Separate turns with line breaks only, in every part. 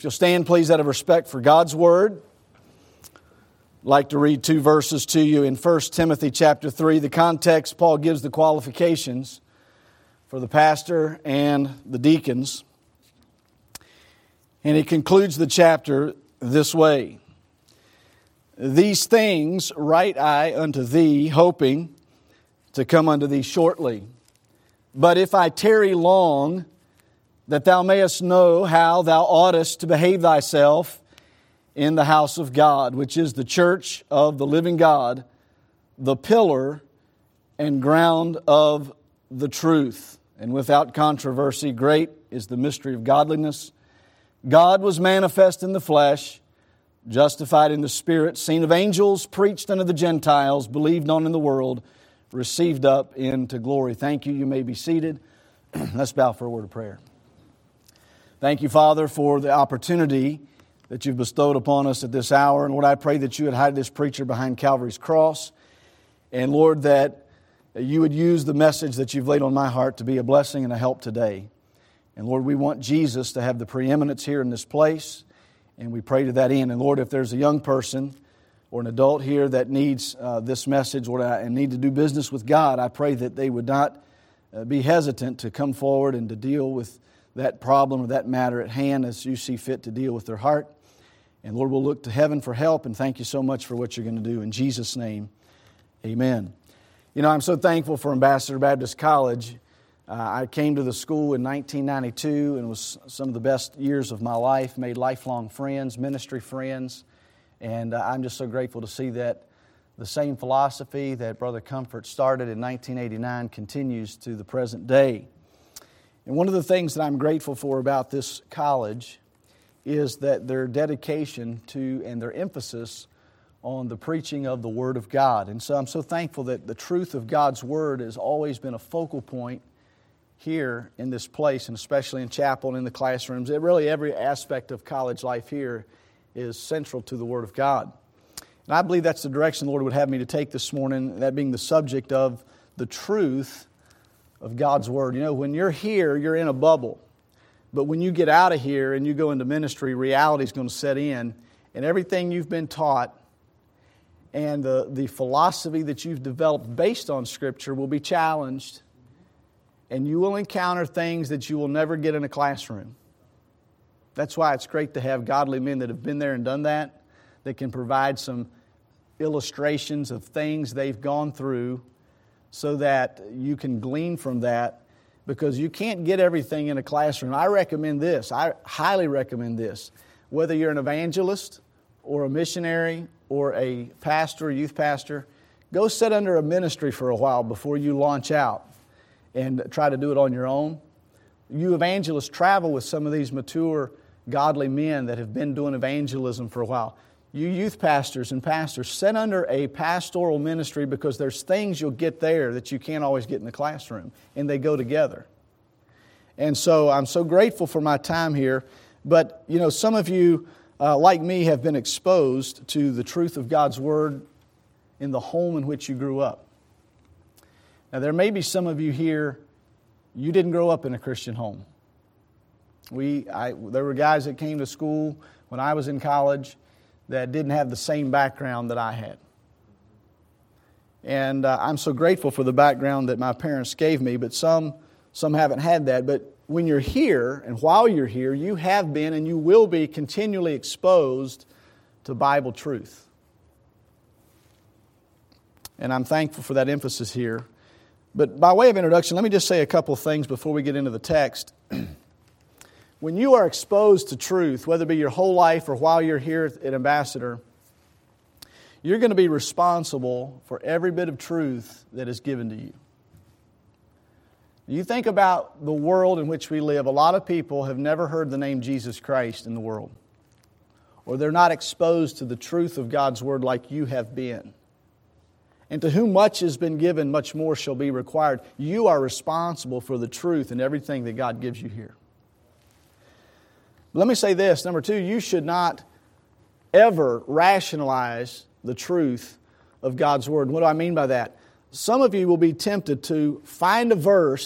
If you'll stand, please, out of respect for God's Word, I'd like to read 2 verses to you in 1 Timothy chapter 3. The context, Paul gives the qualifications for the pastor and the deacons. And he concludes the chapter this way. These things write I unto thee, hoping to come unto thee shortly. But if I tarry long, that thou mayest know how thou oughtest to behave thyself in the house of God, which is the church of the living God, the pillar and ground of the truth. And without controversy, great is the mystery of godliness. God was manifest in the flesh, justified in the Spirit, seen of angels, preached unto the Gentiles, believed on in the world, received up into glory. Thank you. You may be seated. Let's bow for a word of prayer. Thank you, Father, for the opportunity that you've bestowed upon us at this hour. And Lord, I pray that you would hide this preacher behind Calvary's cross. And Lord, that you would use the message that you've laid on my heart to be a blessing and a help today. And Lord, we want Jesus to have the preeminence here in this place. And we pray to that end. And Lord, if there's a young person or an adult here that needs this message, Lord, and need to do business with God, I pray that they would not be hesitant to come forward and to deal with that problem or that matter at hand as you see fit to deal with their heart. And Lord, we'll look to heaven for help, and thank you so much for what you're going to do. In Jesus' name, amen. You know, I'm so thankful for Ambassador Baptist College. I came to the school in 1992, and it was some of the best years of my life, made lifelong friends, ministry friends, and I'm just so grateful to see that the same philosophy that Brother Comfort started in 1989 continues to the present day. And one of the things that I'm grateful for about this college is that their dedication to and their emphasis on the preaching of the Word of God. And so I'm so thankful that the truth of God's Word has always been a focal point here in this place, and especially in chapel and in the classrooms. Really every aspect of college life here is central to the Word of God. And I believe that's the direction the Lord would have me to take this morning, that being the subject of the truth of God's Word. You know, when you're here, you're in a bubble. But when you get out of here and you go into ministry, reality is going to set in. And everything you've been taught and the philosophy that you've developed based on Scripture will be challenged. And you will encounter things that you will never get in a classroom. That's why it's great to have godly men that have been there and done that can provide some illustrations of things they've gone through, so that you can glean from that, because you can't get everything in a classroom. I recommend this. I highly recommend this. Whether you're an evangelist or a missionary or a pastor, a youth pastor, go sit under a ministry for a while before you launch out and try to do it on your own. You evangelists travel with some of these mature, godly men that have been doing evangelism for a while. You youth pastors and pastors, sit under a pastoral ministry, because there's things you'll get there that you can't always get in the classroom, and they go together. And so I'm so grateful for my time here. But, you know, some of you, like me, have been exposed to the truth of God's Word in the home in which you grew up. Now, there may be some of you here, you didn't grow up in a Christian home. There were guys that came to school when I was in college that didn't have the same background that I had. And I'm so grateful for the background that my parents gave me, but some haven't had that. But when you're here, and while you're here, you have been and you will be continually exposed to Bible truth. And I'm thankful for that emphasis here. But by way of introduction, let me just say a couple of things before we get into the text. When you are exposed to truth, whether it be your whole life or while you're here at Ambassador, you're going to be responsible for every bit of truth that is given to you. You think about the world in which we live. A lot of people have never heard the name Jesus Christ in the world. Or they're not exposed to the truth of God's Word like you have been. And to whom much has been given, much more shall be required. You are responsible for the truth in everything that God gives you here. Let me say this. Number two, you should not ever rationalize the truth of God's Word. And what do I mean by that? Some of you will be tempted to find a verse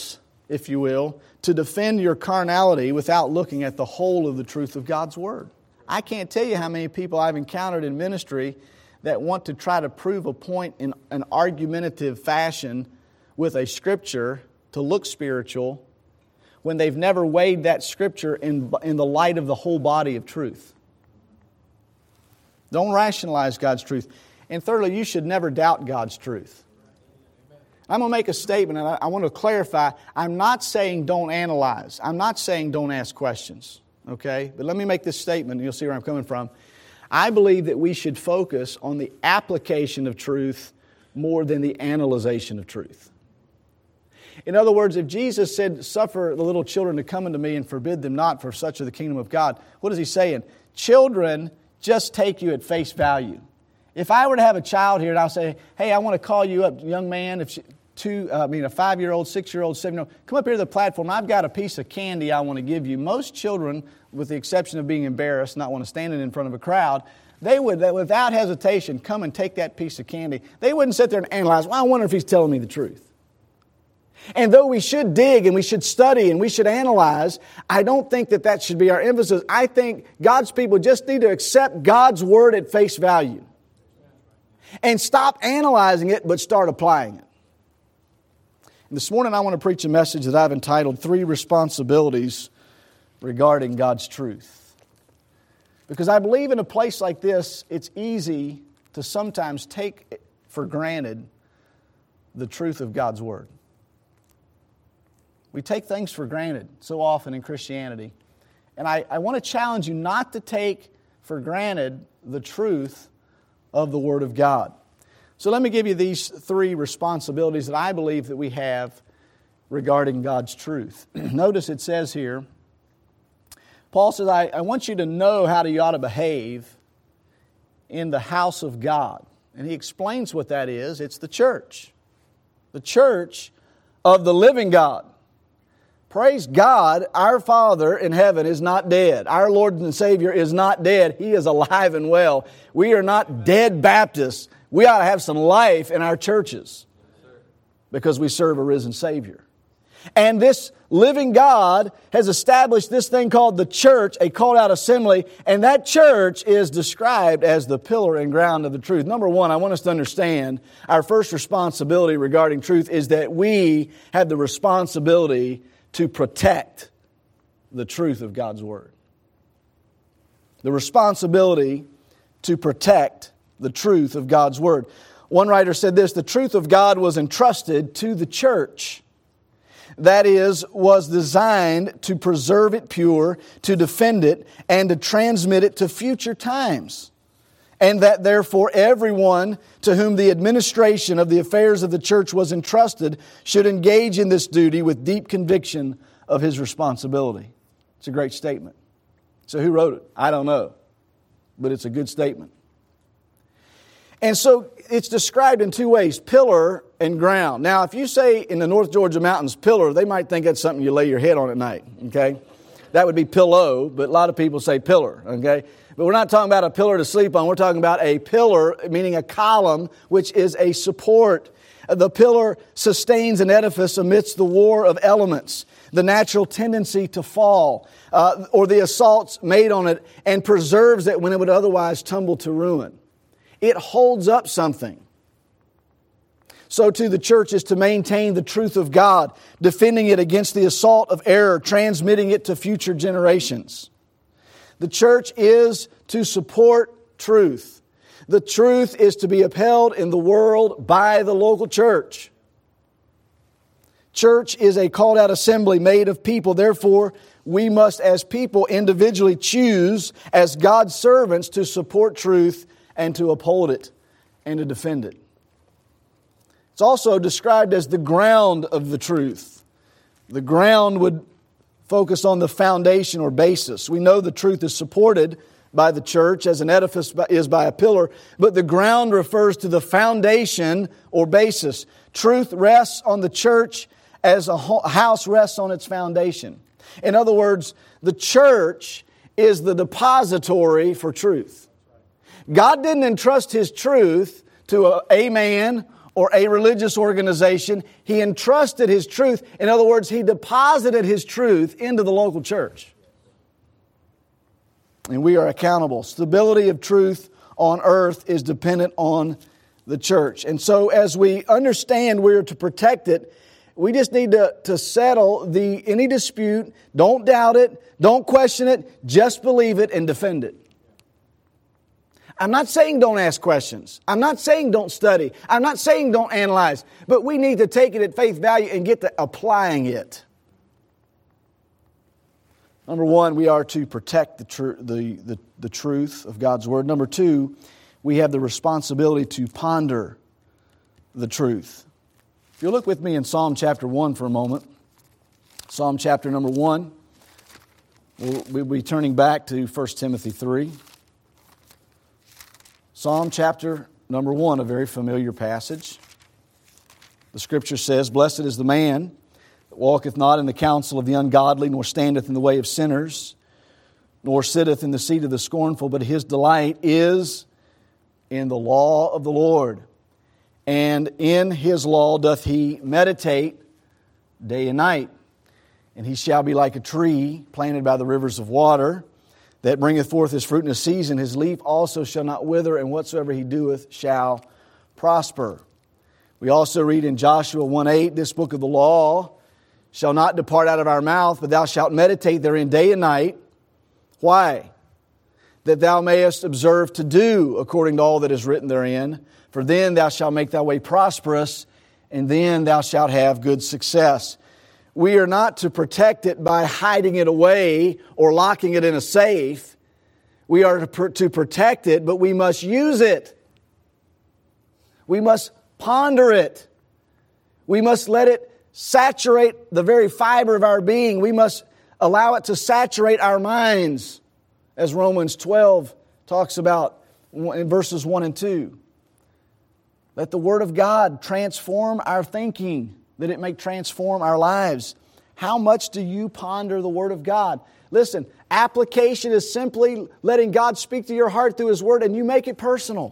if you will, to defend your carnality without looking at the whole of the truth of God's Word. I can't tell you how many people I've encountered in ministry that want to try to prove a point in an argumentative fashion with a Scripture to look spiritual when they've never weighed that Scripture in the light of the whole body of truth. Don't rationalize God's truth. And thirdly, you should never doubt God's truth. I'm going to make a statement, and I want to clarify. I'm not saying don't analyze. I'm not saying don't ask questions. Okay? But let me make this statement, and you'll see where I'm coming from. I believe that we should focus on the application of truth more than the analyzation of truth. In other words, if Jesus said, "Suffer the little children to come unto me and forbid them not, for such is the kingdom of God," what is He saying? Children just take you at face value. If I were to have a child here and I'll say, "Hey, I want to call you up, young man, a 5-year-old, 6-year-old, 7-year-old, come up here to the platform. I've got a piece of candy I want to give you." Most children, with the exception of being embarrassed, not want to stand in front of a crowd, they would, without hesitation, come and take that piece of candy. They wouldn't sit there and analyze, "Well, I wonder if he's telling me the truth." And though we should dig and we should study and we should analyze, I don't think that should be our emphasis. I think God's people just need to accept God's Word at face value. And stop analyzing it, but start applying it. And this morning I want to preach a message that I've entitled 3 Responsibilities Regarding God's Truth. Because I believe in a place like this, it's easy to sometimes take for granted the truth of God's Word. We take things for granted so often in Christianity. And I want to challenge you not to take for granted the truth of the Word of God. So let me give you these 3 responsibilities that I believe that we have regarding God's truth. Notice it says here, Paul says, I want you to know how you ought to behave in the house of God. And he explains what that is. It's the church. The church of the living God. Praise God, our Father in heaven is not dead. Our Lord and Savior is not dead. He is alive and well. We are not dead Baptists. We ought to have some life in our churches because we serve a risen Savior. And this living God has established this thing called the church, a called out assembly, and that church is described as the pillar and ground of the truth. Number one, I want us to understand our first responsibility regarding truth is that we have the responsibility to protect the truth of God's Word. The responsibility to protect the truth of God's Word. One writer said this, the truth of God was entrusted to the church. That is, was designed to preserve it pure, to defend it, and to transmit it to future times. And that therefore everyone to whom the administration of the affairs of the church was entrusted should engage in this duty with deep conviction of his responsibility. It's a great statement. So who wrote it? I don't know. But it's a good statement. And so it's described in 2 ways, pillar and ground. Now, if you say in the North Georgia mountains pillar, they might think that's something you lay your head on at night, okay? That would be pillow, but a lot of people say pillar, okay? But we're not talking about a pillar to sleep on. We're talking about a pillar, meaning a column, which is a support. The pillar sustains an edifice amidst the war of elements, the natural tendency to fall, or the assaults made on it, and preserves it when it would otherwise tumble to ruin. It holds up something. So too the church is to maintain the truth of God, defending it against the assault of error, transmitting it to future generations. The church is to support truth. The truth is to be upheld in the world by the local church. Church is a called out assembly made of people. Therefore, we must as people individually choose as God's servants to support truth and to uphold it and to defend it. It's also described as the ground of the truth. The ground would focus on the foundation or basis. We know the truth is supported by the church as an edifice is by a pillar, but the ground refers to the foundation or basis. Truth rests on the church as a house rests on its foundation. In other words, the church is the depository for truth. God didn't entrust His truth to a man or a religious organization. He entrusted His truth. In other words, He deposited His truth into the local church. And we are accountable. Stability of truth on earth is dependent on the church. And so as we understand we're to protect it, we just need to settle any dispute. Don't doubt it. Don't question it. Just believe it and defend it. I'm not saying don't ask questions. I'm not saying don't study. I'm not saying don't analyze. But we need to take it at face value and get to applying it. Number one, we are to protect the truth of God's Word. Number two, we have the responsibility to ponder the truth. If you look with me in Psalm chapter 1 for a moment. Psalm chapter number 1. We'll be turning back to 1 Timothy 3. Psalm chapter number 1, a very familiar passage. The Scripture says, "Blessed is the man that walketh not in the counsel of the ungodly, nor standeth in the way of sinners, nor sitteth in the seat of the scornful, but his delight is in the law of the Lord. And in His law doth he meditate day and night. And he shall be like a tree planted by the rivers of water, that bringeth forth his fruit in his season. His leaf also shall not wither, and whatsoever he doeth shall prosper." We also read in Joshua 1:8, "This book of the law shall not depart out of our mouth, but thou shalt meditate therein day and night." Why? "That thou mayest observe to do according to all that is written therein. For then thou shalt make thy way prosperous, and then thou shalt have good success." We are not to protect it by hiding it away or locking it in a safe. We are to protect it, but we must use it. We must ponder it. We must let it saturate the very fiber of our being. We must allow it to saturate our minds, as Romans 12 talks about in verses 1 and 2. Let the Word of God transform our thinking, that it may transform our lives. How much do you ponder the Word of God? Listen, application is simply letting God speak to your heart through His Word, and you make it personal.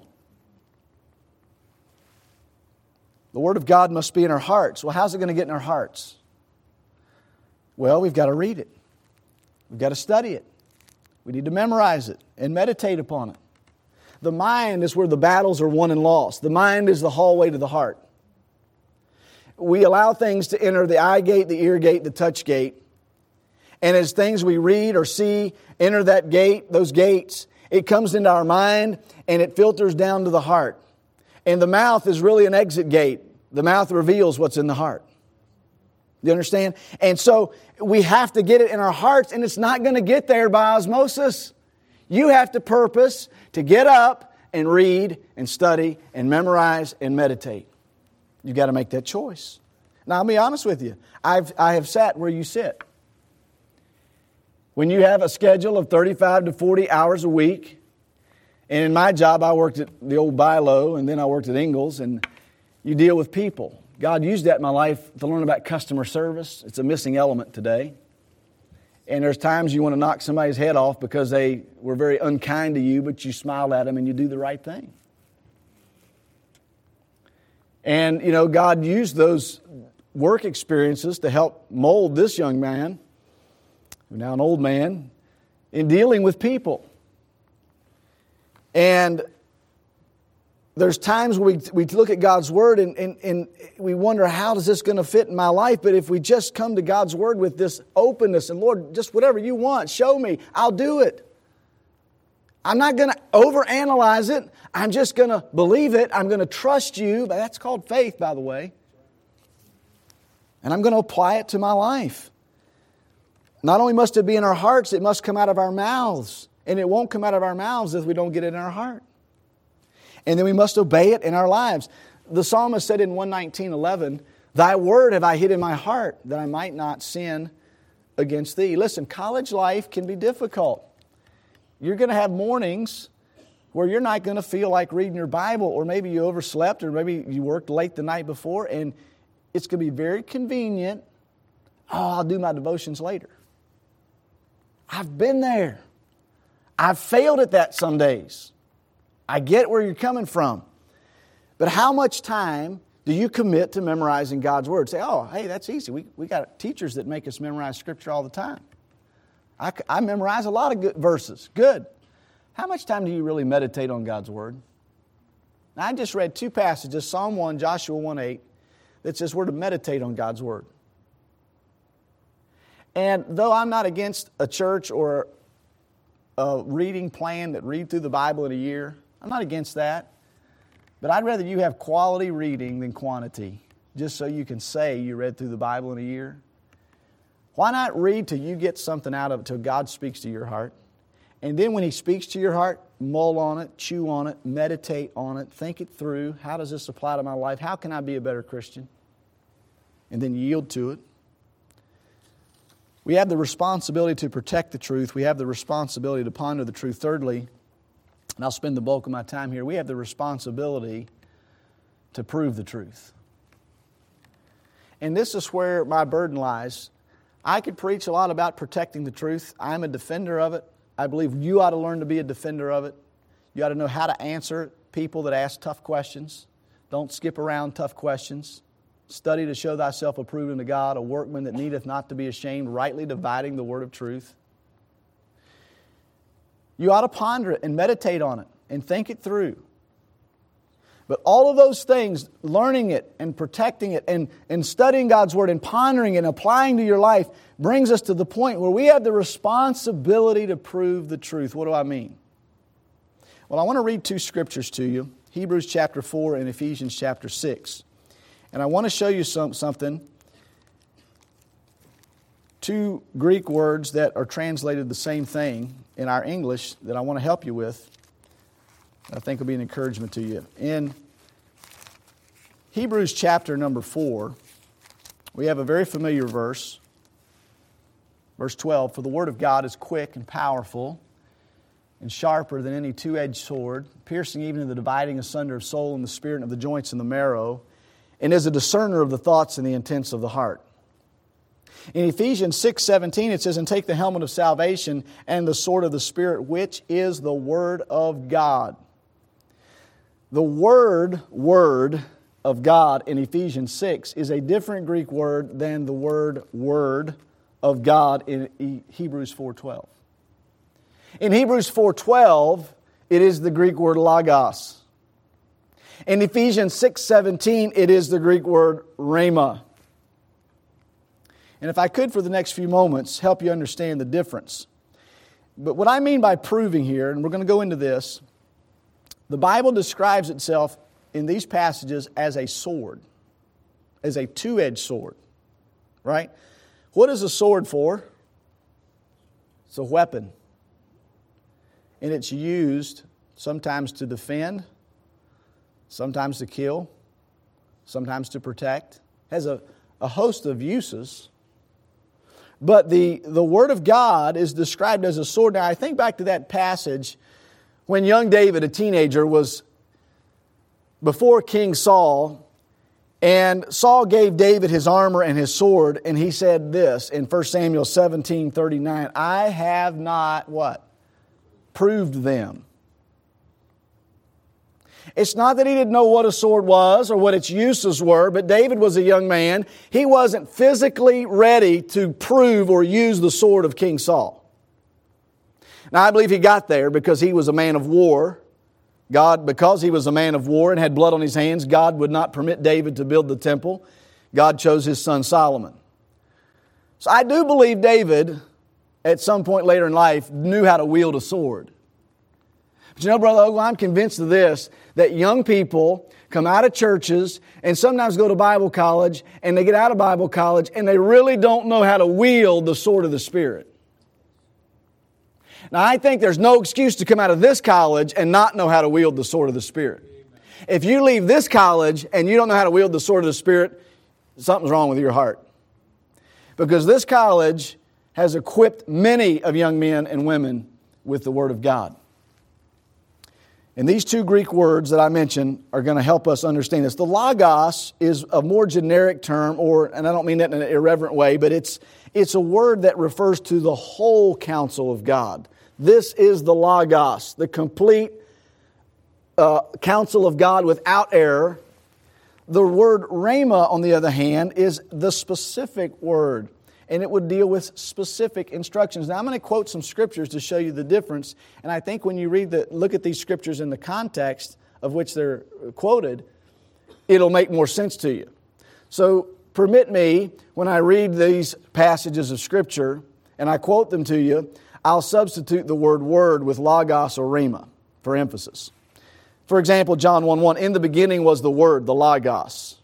The Word of God must be in our hearts. Well, how's it going to get in our hearts? Well, we've got to read it. We've got to study it. We need to memorize it and meditate upon it. The mind is where the battles are won and lost. The mind is the hallway to the heart. We allow things to enter the eye gate, the ear gate, the touch gate. And as things we read or see enter that gate, those gates, it comes into our mind and it filters down to the heart. And the mouth is really an exit gate. The mouth reveals what's in the heart. You understand? And so we have to get it in our hearts, and it's not going to get there by osmosis. You have to purpose to get up and read and study and memorize and meditate. You've got to make that choice. Now, I'll be honest with you. I have sat where you sit. When you have a schedule of 35 to 40 hours a week, and in my job, I worked at the old Bilo, and then I worked at Ingalls, and you deal with people. God used that in my life to learn about customer service. It's a missing element today. And there's times you want to knock somebody's head off because they were very unkind to you, but you smile at them and you do the right thing. And, God used those work experiences to help mold this young man, now an old man, in dealing with people. And there's times we look at God's Word and we wonder, how is this going to fit in my life? But if we just come to God's Word with this openness and, Lord, just whatever you want, show me, I'll do it. I'm not going to overanalyze it. I'm just going to believe it. I'm going to trust you. That's called faith, by the way. And I'm going to apply it to my life. Not only must it be in our hearts, it must come out of our mouths. And it won't come out of our mouths if we don't get it in our heart. And then we must obey it in our lives. The psalmist said in 119:11, "Thy word have I hid in my heart, that I might not sin against thee." Listen, college life can be difficult. You're going to have mornings where you're not going to feel like reading your Bible, or maybe you overslept, or maybe you worked late the night before, and it's going to be very convenient. I'll do my devotions later. I've been there. I've failed at that some days. I get where you're coming from. But how much time Do you commit to memorizing God's Word? Say, oh, hey, that's easy. We got teachers that make us memorize Scripture all the time. I memorize a lot of good verses. Good. How much time do you really meditate on God's Word? Now, I just read two passages, Psalm 1, Joshua 1:8, that says we're to meditate on God's Word. And though I'm not against a church or a reading plan that read through the Bible in a year, I'm not against that. But I'd rather you have quality reading than quantity, just so you can say you read through the Bible in a year. Why not read till you get something out of it, till God speaks to your heart? And then when He speaks to your heart, mull on it, chew on it, meditate on it, think it through. How does this apply to my life? How can I be a better Christian? And then yield to it. We have the responsibility to protect the truth. We have the responsibility to ponder the truth. Thirdly, and I'll spend the bulk of my time here, we have the responsibility to prove the truth. And this is where my burden lies. I could preach a lot about protecting the truth. I'm a defender of it. I believe you ought to learn to be a defender of it. You ought to know how to answer people that ask tough questions. Don't skip around tough questions. Study to show thyself approved unto God, a workman that needeth not to be ashamed, rightly dividing the word of truth. You ought to ponder it and meditate on it and think it through. But all of those things, learning it and protecting it and studying God's Word and pondering it and applying to your life, brings us to the point where we have the responsibility to prove the truth. What do I mean? Well, I want to read two scriptures to you, Hebrews chapter 4 and Ephesians chapter 6. And I want to show you something. Two Greek words that are translated the same thing in our English that I want to help you with. I think will be an encouragement to you. In Hebrews chapter number 4, we have a very familiar verse. Verse 12, for the word of God is quick and powerful and sharper than any two-edged sword, piercing even to the dividing asunder of soul and the spirit and of the joints and the marrow, and is a discerner of the thoughts and the intents of the heart. In Ephesians 6:17 it says, and take the helmet of salvation and the sword of the Spirit, which is the Word of God. The word of God in Ephesians 6 is a different Greek word than the word of God in Hebrews 4:12. In Hebrews 4:12, it is the Greek word logos. In Ephesians 6:17, it is the Greek word rhema. And if I could, for the next few moments, help you understand the difference. But what I mean by proving here, and we're going to go into this, the Bible describes itself in these passages as a sword, as a two-edged sword, right? What is a sword for? It's a weapon. And it's used sometimes to defend, sometimes to kill, sometimes to protect. It has a host of uses. But the Word of God is described as a sword. Now, I think back to that passage when young David, a teenager, was before King Saul, and Saul gave David his armor and his sword, and he said this in 1 Samuel 17:39, I have not, what? Proved them. It's not that he didn't know what a sword was or what its uses were, but David was a young man. He wasn't physically ready to prove or use the sword of King Saul. Now, I believe he got there because he was a man of war. Because he was a man of war and had blood on his hands, God would not permit David to build the temple. God chose his son Solomon. So I do believe David, at some point later in life, knew how to wield a sword. But you know, Brother Ogle, I'm convinced of this, that young people come out of churches and sometimes go to Bible college, and they get out of Bible college and they really don't know how to wield the sword of the Spirit. Now, I think there's no excuse to come out of this college and not know how to wield the sword of the Spirit. If you leave this college and you don't know how to wield the sword of the Spirit, something's wrong with your heart. Because this college has equipped many of young men and women with the Word of God. And these two Greek words that I mentioned are going to help us understand this. The logos is a more generic term, and I don't mean that in an irreverent way, but it's a word that refers to the whole counsel of God. This is the logos, the complete counsel of God without error. The word rhema, on the other hand, is the specific word, and it would deal with specific instructions. Now, I'm going to quote some scriptures to show you the difference, and I think when you look at these scriptures in the context of which they're quoted, it'll make more sense to you. So, permit me, when I read these passages of Scripture, and I quote them to you, I'll substitute the word with logos or rhema for emphasis. For example, John 1:1, in the beginning was the Word, the logos.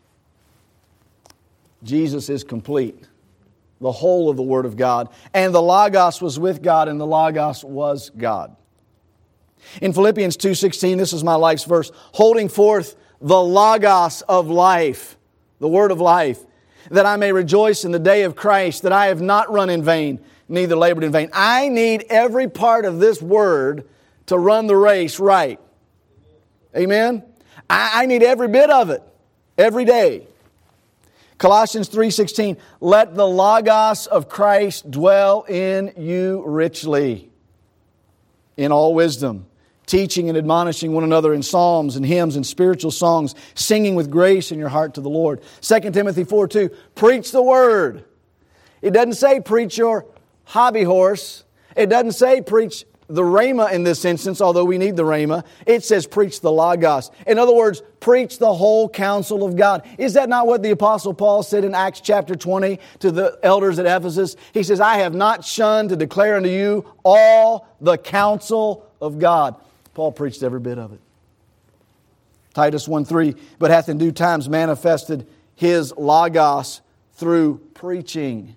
Jesus is complete, the whole of the Word of God. And the logos was with God, and the logos was God. In Philippians 2:16, this is my life's verse, holding forth the logos of life, the Word of life, that I may rejoice in the day of Christ, that I have not run in vain, neither labored in vain. I need every part of this Word to run the race right. Amen? I need every bit of it, every day. Colossians 3:16, let the logos of Christ dwell in you richly, in all wisdom, teaching and admonishing one another in psalms and hymns and spiritual songs, singing with grace in your heart to the Lord. 2 Timothy 4:2, preach the Word. It doesn't say preach your hobby horse. It doesn't say preach the rhema in this instance, although we need the rhema. It says preach the logos. In other words, preach the whole counsel of God. Is that not what the Apostle Paul said in Acts chapter 20 to the elders at Ephesus? He says, I have not shunned to declare unto you all the counsel of God. Paul preached every bit of it. Titus 1:3, but hath in due times manifested his logos through preaching.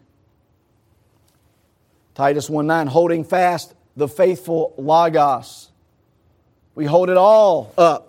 Titus 1:9, holding fast the faithful logos. We hold it all up.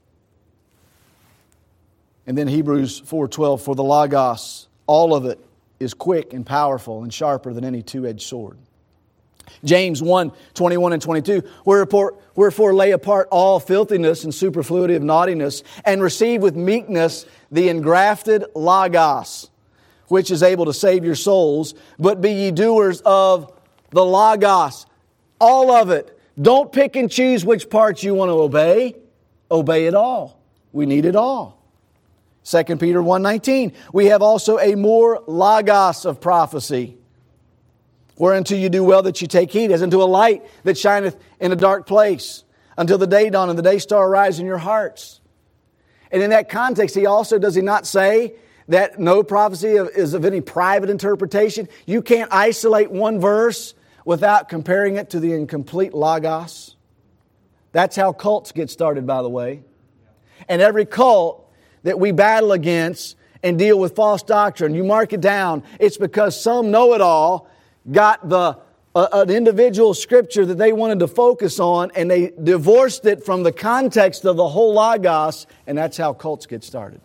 And then Hebrews 4:12, for the logos, all of it is quick and powerful and sharper than any two-edged sword. James 1:21 and 22, wherefore lay apart all filthiness and superfluity of naughtiness, and receive with meekness the engrafted logos, which is able to save your souls, but be ye doers of the logos. All of it. Don't pick and choose which parts you want to obey. Obey it all. We need it all. 2 Peter 1:19, we have also a more logos of prophecy, whereunto you do well that you take heed, as unto a light that shineth in a dark place, until the day dawn and the day star arise in your hearts. And in that context, does he not say that no prophecy is of any private interpretation? You can't isolate one verse without comparing it to the incomplete logos. That's how cults get started, by the way. And every cult that we battle against and deal with false doctrine, you mark it down, it's because some know-it-all got an individual scripture that they wanted to focus on, and they divorced it from the context of the whole logos, and that's how cults get started.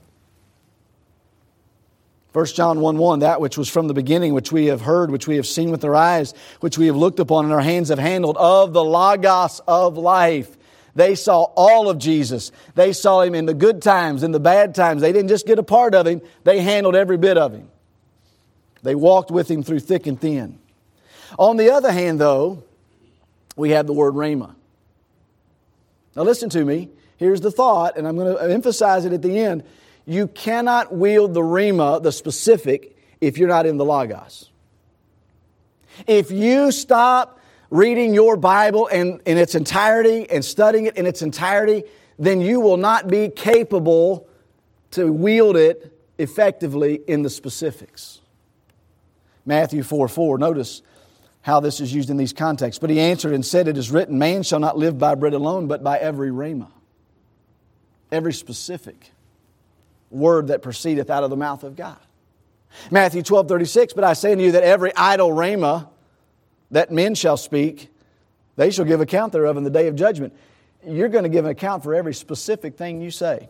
1 John 1:1, that which was from the beginning, which we have heard, which we have seen with our eyes, which we have looked upon and our hands have handled, of the logos of life. They saw all of Jesus. They saw Him in the good times, in the bad times. They didn't just get a part of Him. They handled every bit of Him. They walked with Him through thick and thin. On the other hand, though, we have the word rhema. Now listen to me. Here's the thought, and I'm going to emphasize it at the end. You cannot wield the rhema, the specific, if you're not in the logos. If you stop reading your Bible in its entirety and studying it in its entirety, then you will not be capable to wield it effectively in the specifics. Matthew 4:4, notice how this is used in these contexts. But He answered and said, it is written, man shall not live by bread alone, but by every rhema. Every specific word that proceedeth out of the mouth of God. Matthew 12:36, but I say unto you that every idle rhema that men shall speak, they shall give account thereof in the day of judgment. You're going to give an account for every specific thing you say.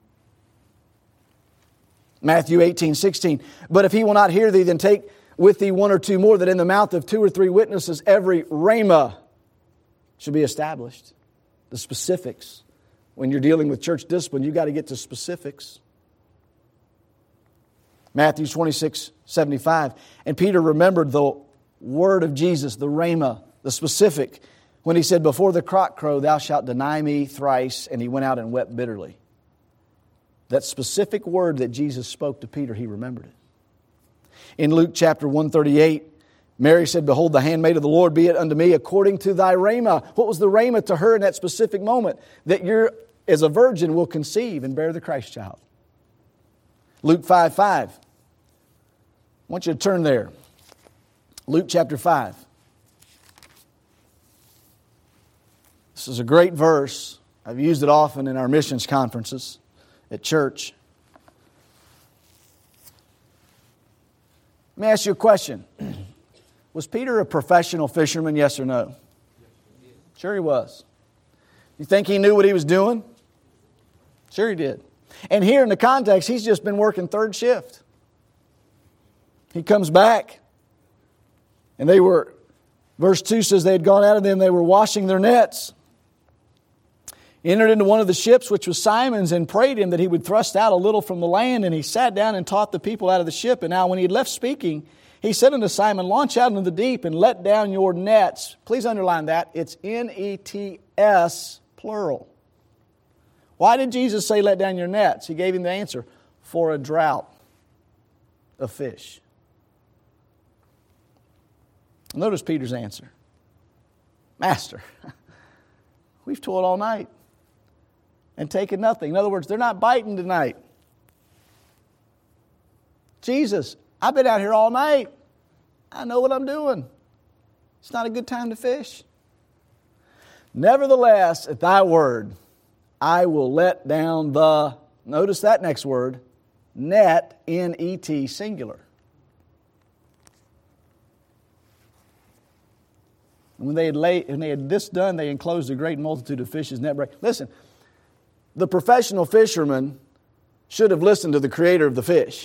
Matthew 18:16, but if he will not hear thee, then take with thee one or two more, that in the mouth of 2 or 3 witnesses every rhema should be established. The specifics. When you're dealing with church discipline, you've got to get to specifics. Matthew 26:75. And Peter remembered the word of Jesus, the rhema, the specific, when he said, before the cock crow, thou shalt deny me thrice. And he went out and wept bitterly. that specific word that Jesus spoke to Peter, he remembered it. In Luke chapter 138, Mary said, "Behold, the handmaid of the Lord, be it unto me according to thy rhema." What was the rhema to her in that specific moment? That you're, as a virgin, will conceive and bear the Christ child. Luke 5:5. I want you to turn there. Luke chapter 5. This is a great verse. I've used it often in our missions conferences at church. Let me ask you a question. Was Peter a professional fisherman, yes or no? Sure he was. You think he knew what he was doing? Sure he did. And here in the context, he's just been working third shift. He comes back, and they were, verse 2 says, they had gone out of them, they were washing their nets. He entered into one of the ships, which was Simon's, and prayed him that he would thrust out a little from the land. And he sat down and taught the people out of the ship. And now when he had left speaking, he said unto Simon, "Launch out into the deep and let down your nets." Please underline that. It's N-E-T-S, plural. Why did Jesus say, "Let down your nets"? He gave him the answer. For a drought of fish. Notice Peter's answer. "Master, we've toiled all night and taken nothing." In other words, they're not biting tonight. "Jesus, I've been out here all night. I know what I'm doing. It's not a good time to fish. Nevertheless, at thy word, I will let down the," notice that next word, net, N-E-T, singular. And when they had this done, they enclosed a great multitude of fishes. Net break. Listen, the professional fisherman should have listened to the creator of the fish.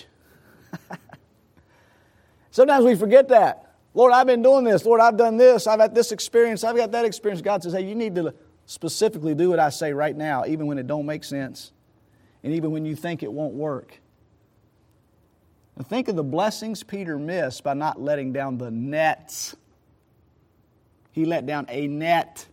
Sometimes we forget that. "Lord, I've been doing this. Lord, I've done this. I've had this experience. I've got that experience." God says, "Hey, you need to specifically do what I say right now, even when it don't make sense, and even when you think it won't work." And think of the blessings Peter missed by not letting down the nets. He let down a net.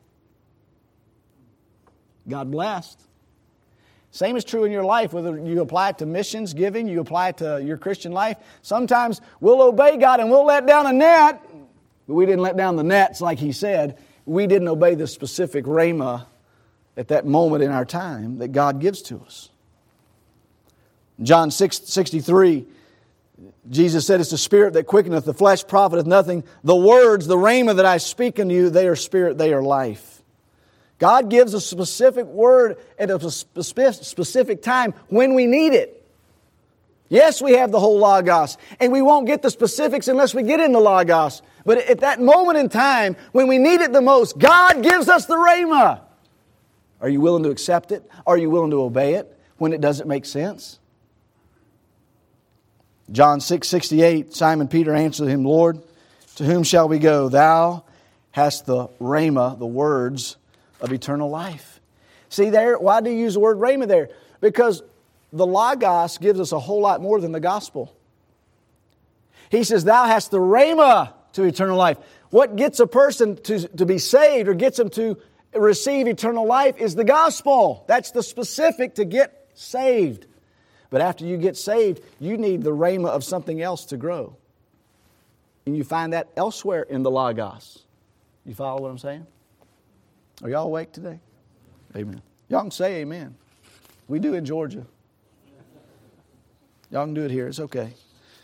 God blessed. Same is true in your life, whether you apply it to missions, giving, you apply it to your Christian life. Sometimes we'll obey God and we'll let down a net, but we didn't let down the nets like He said. We didn't obey the specific rhema at that moment in our time that God gives to us. John 6:63, Jesus said, "It's the Spirit that quickeneth, the flesh profiteth nothing. The words, the rhema that I speak unto you, they are spirit, they are life." God gives a specific word at a specific time when we need it. Yes, we have the whole Logos, and we won't get the specifics unless we get in the Logos. But at that moment in time, when we need it the most, God gives us the rhema. Are you willing to accept it? Are you willing to obey it when it doesn't make sense? John 6:68, Simon Peter answered him, "Lord, to whom shall we go? Thou hast the rhema," the words of eternal life. See there, why do you use the word rhema there? Because the Logos gives us a whole lot more than the gospel. He says, "Thou hast the rhema to eternal life." What gets a person to be saved or gets them to receive eternal life is the gospel. That's the specific to get saved. But after you get saved, you need the rhema of something else to grow. And you find that elsewhere in the Logos. You follow what I'm saying? Are y'all awake today? Amen. Y'all can say amen. We do in Georgia. Y'all can do it here. It's okay.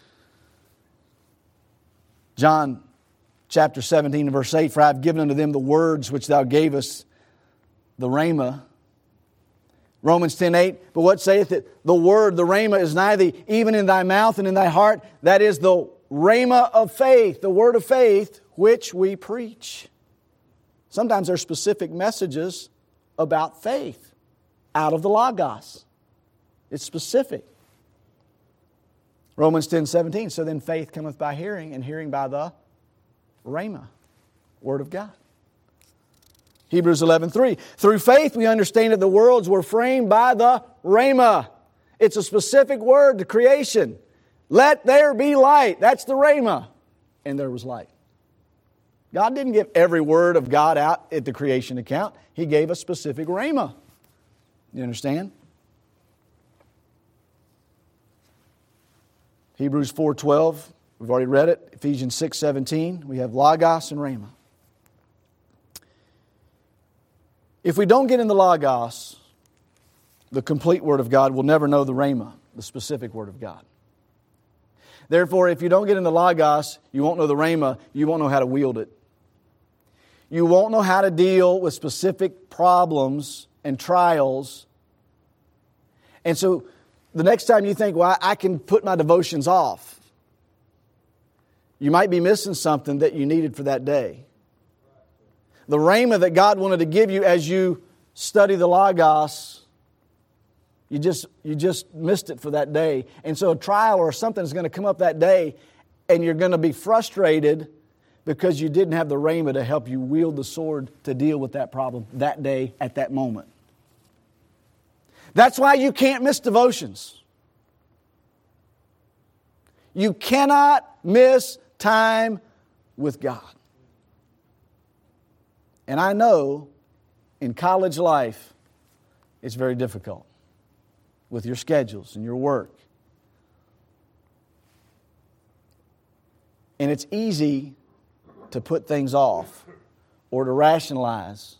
John chapter 17 and verse 8, "For I have given unto them the words which thou gavest, the rhema." Romans 10:8, "But what saith it? The word, the rhema, is nigh thee, even in thy mouth and in thy heart. That is the rhema of faith," the word of faith, "which we preach." Sometimes there are specific messages about faith out of the Logos. It's specific. Romans 10:17, "So then faith cometh by hearing, and hearing by the rhema," word of God. Hebrews 11:3, "Through faith we understand that the worlds were framed by the rhema." It's a specific word to creation. Let there be light. That's the rhema. And there was light. God didn't give every word of God out at the creation account. He gave a specific rhema. You understand? Hebrews 4:12, we've already read it. Ephesians 6:17, we have Logos and Rhema. If we don't get in the Logos, the complete Word of God, we'll never know the Rhema, the specific Word of God. Therefore, if you don't get in the Logos, you won't know the Rhema, you won't know how to wield it. You won't know how to deal with specific problems and trials. And so, the next time you think, well, I can put my devotions off, you might be missing something that you needed for that day. The Rhema that God wanted to give you as you study the Logos, you just missed it for that day. And so a trial or something is going to come up that day, and you're going to be frustrated because you didn't have the Rhema to help you wield the sword to deal with that problem that day at that moment. That's why you can't miss devotions. You cannot miss time with God. And I know in college life, it's very difficult with your schedules and your work. And it's easy to put things off or to rationalize.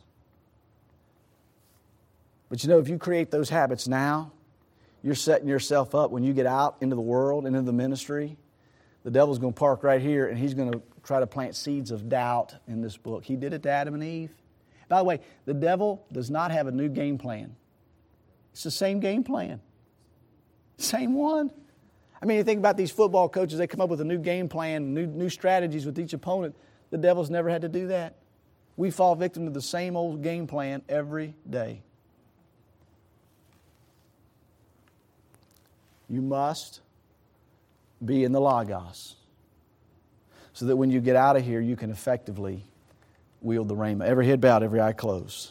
But you know, if you create those habits now, you're setting yourself up when you get out into the world and into the ministry. The devil's going to park right here and he's going to try to plant seeds of doubt in this book. He did it to Adam and Eve. By the way, the devil does not have a new game plan. It's the same game plan. Same one. I mean, you think about these football coaches, they come up with a new game plan, new strategies with each opponent. The devil's never had to do that. We fall victim to the same old game plan every day. You must be in the Logos so that when you get out of here, you can effectively wield the Rhema. Every head bowed, every eye closed.